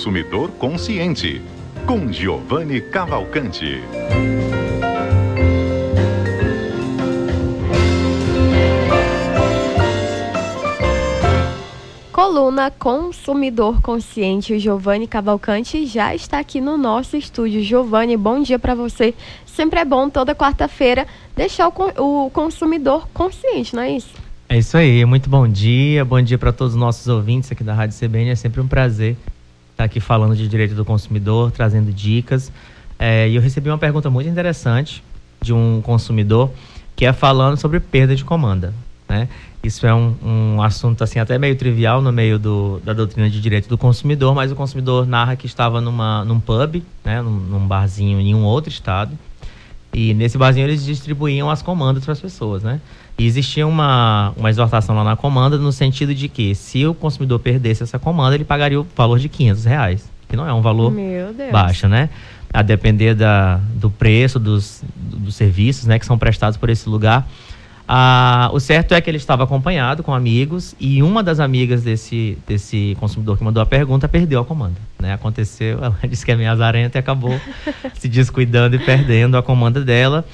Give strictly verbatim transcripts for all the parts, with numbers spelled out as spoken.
Consumidor Consciente, com Giovanni Cavalcante. Coluna Consumidor Consciente, o Giovanni Cavalcante já está aqui no nosso estúdio. Giovanni, bom dia para você. Sempre é bom, toda quarta-feira, deixar o, o consumidor consciente, não é isso? É isso aí, muito bom dia, bom dia para todos os nossos ouvintes aqui da Rádio C B N. É sempre um prazer estar aqui falando de direito do consumidor, trazendo dicas. É, e eu recebi uma pergunta muito interessante de um consumidor que é falando sobre perda de comanda, né? Isso é um, um assunto assim até meio trivial no meio do, da doutrina de direito do consumidor, mas o consumidor narra que estava numa, num pub, né, num, num barzinho em um outro estado, e nesse barzinho eles distribuíam as comandas para as pessoas, né? E existia uma, uma exortação lá na comanda no sentido de que se o consumidor perdesse essa comanda, ele pagaria o valor de quinhentos reais, que não é um valor baixo, né? A depender da, do preço dos, dos serviços, né, que são prestados por esse lugar. Ah, o certo é que ele estava acompanhado com amigos e uma das amigas desse, desse consumidor que mandou a pergunta perdeu a comanda, né? Aconteceu, ela disse que é meio azarenta e acabou se descuidando e perdendo a comanda dela.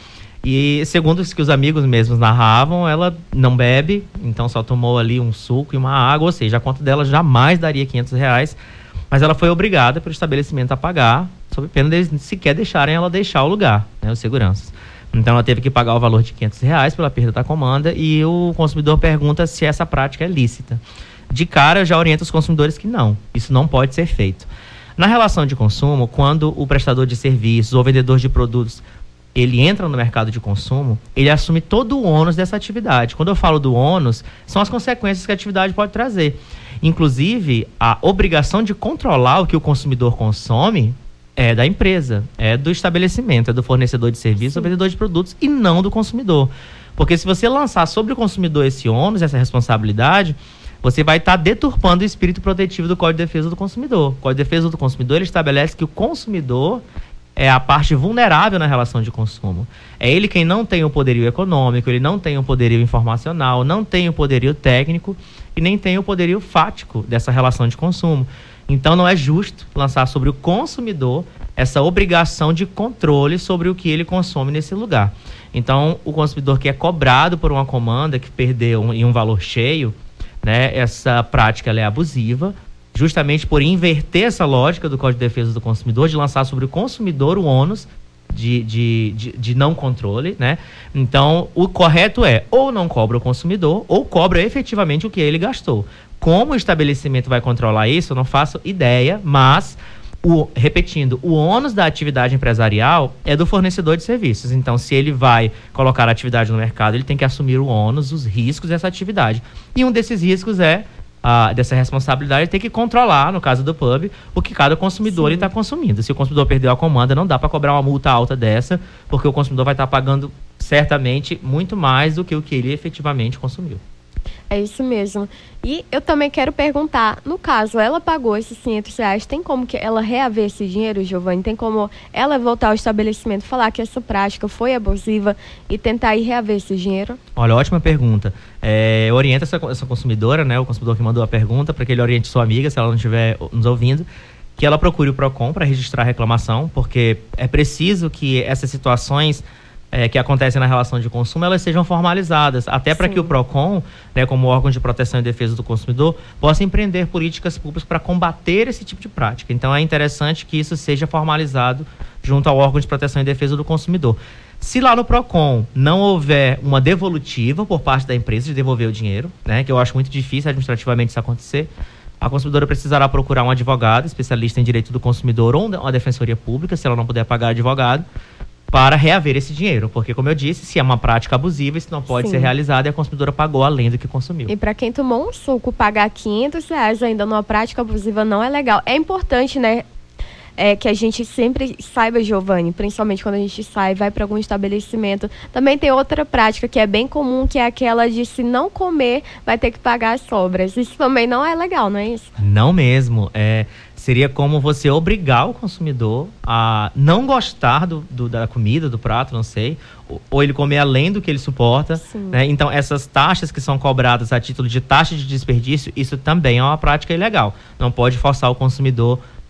E segundo os que os amigos mesmos narravam, ela não bebe, então só tomou ali um suco e uma água, ou seja, a conta dela jamais daria quinhentos reais, mas ela foi obrigada pelo estabelecimento a pagar, sob pena deles sequer deixarem ela deixar o lugar, né, os seguranças. Então ela teve que pagar o valor de quinhentos reais pela perda da comanda e o consumidor pergunta se essa prática é lícita. De cara, eu já oriento os consumidores que não, isso não pode ser feito. Na relação de consumo, quando o prestador de serviços ou vendedor de produtos ele entra no mercado de consumo, ele assume todo o ônus dessa atividade. Quando eu falo do ônus, são as consequências que a atividade pode trazer. Inclusive, a obrigação de controlar o que o consumidor consome é da empresa, é do estabelecimento, é do fornecedor de serviços ou vendedor de produtos e não do consumidor. Porque se você lançar sobre o consumidor esse ônus, essa responsabilidade, você vai estar tá deturpando o espírito protetivo do Código de Defesa do Consumidor. O Código de Defesa do Consumidor ele estabelece que o consumidor é a parte vulnerável na relação de consumo. É ele quem não tem o poderio econômico, ele não tem o poderio informacional, não tem o poderio técnico e nem tem o poderio fático dessa relação de consumo. Então não é justo lançar sobre o consumidor essa obrigação de controle sobre o que ele consome nesse lugar. Então o consumidor que é cobrado por uma comanda que perdeu um, em um valor cheio, né, essa prática ela é abusiva, justamente por inverter essa lógica do Código de Defesa do Consumidor, de lançar sobre o consumidor o ônus de, de, de, de não controle, né? Então, o correto é ou não cobra o consumidor, ou cobra efetivamente o que ele gastou. Como o estabelecimento vai controlar isso, eu não faço ideia, mas, o, repetindo, o ônus da atividade empresarial é do fornecedor de serviços. Então, se ele vai colocar a atividade no mercado, ele tem que assumir o ônus, os riscos dessa atividade. E um desses riscos é Ah, dessa responsabilidade, tem que controlar, no caso do pub, o que cada consumidor está consumindo. Se o consumidor perdeu a comanda, não dá para cobrar uma multa alta dessa, porque o consumidor vai estar tá pagando certamente muito mais do que o que ele efetivamente consumiu. É isso mesmo. E eu também quero perguntar, no caso, ela pagou esses quinhentos reais, tem como que ela reaver esse dinheiro, Giovanni? Tem como ela voltar ao estabelecimento, falar que essa prática foi abusiva e tentar ir reaver esse dinheiro? Olha, ótima pergunta. É, orienta essa, essa consumidora, né, o consumidor que mandou a pergunta, para que ele oriente sua amiga, se ela não estiver nos ouvindo, que ela procure o PROCON para registrar a reclamação, porque é preciso que essas situações É, que acontecem na relação de consumo, elas sejam formalizadas, até para que o PROCON, né, como órgão de proteção e defesa do consumidor, possa empreender políticas públicas para combater esse tipo de prática. Então é interessante que isso seja formalizado junto ao órgão de proteção e defesa do consumidor. Se lá no PROCON não houver uma devolutiva por parte da empresa de devolver o dinheiro, né, que eu acho muito difícil administrativamente isso acontecer, a consumidora precisará procurar um advogado especialista em direito do consumidor ou uma defensoria pública, se ela não puder pagar advogado, para reaver esse dinheiro, porque, como eu disse, se é uma prática abusiva, isso não pode Sim. ser realizado e a consumidora pagou além do que consumiu. E para quem tomou um suco, pagar quinhentos reais ainda numa prática abusiva não é legal. É importante, né, é, que a gente sempre saiba, Giovanni, principalmente quando a gente sai, vai para algum estabelecimento. Também tem outra prática que é bem comum, que é aquela de se não comer, vai ter que pagar as sobras. Isso também não é legal, não é isso? Não mesmo, é... Seria como você obrigar o consumidor a não gostar do, do, da comida, do prato, não sei, ou, ou ele comer além do que ele suporta, né? Então, essas taxas que são cobradas a título de taxa de desperdício, isso também é uma prática ilegal. Não pode forçar o consumidor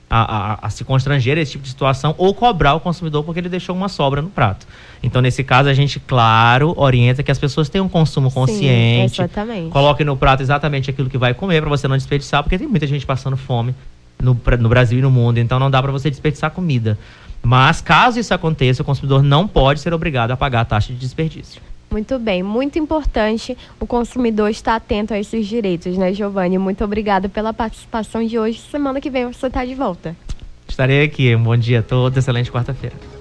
a, a, a se constranger esse tipo de situação ou cobrar o consumidor porque ele deixou uma sobra no prato. Então, nesse caso, a gente, claro, orienta que as pessoas tenham um consumo consciente. Sim, exatamente. Coloque no prato exatamente aquilo que vai comer para você não desperdiçar, porque tem muita gente passando fome no, no Brasil e no mundo, então não dá para você desperdiçar comida. Mas, caso isso aconteça, o consumidor não pode ser obrigado a pagar a taxa de desperdício. Muito bem, muito importante o consumidor estar atento a esses direitos, né, Giovanni? Muito obrigada pela participação de hoje. Semana que vem você está de volta. Estarei aqui. Um bom dia a todos, excelente quarta-feira.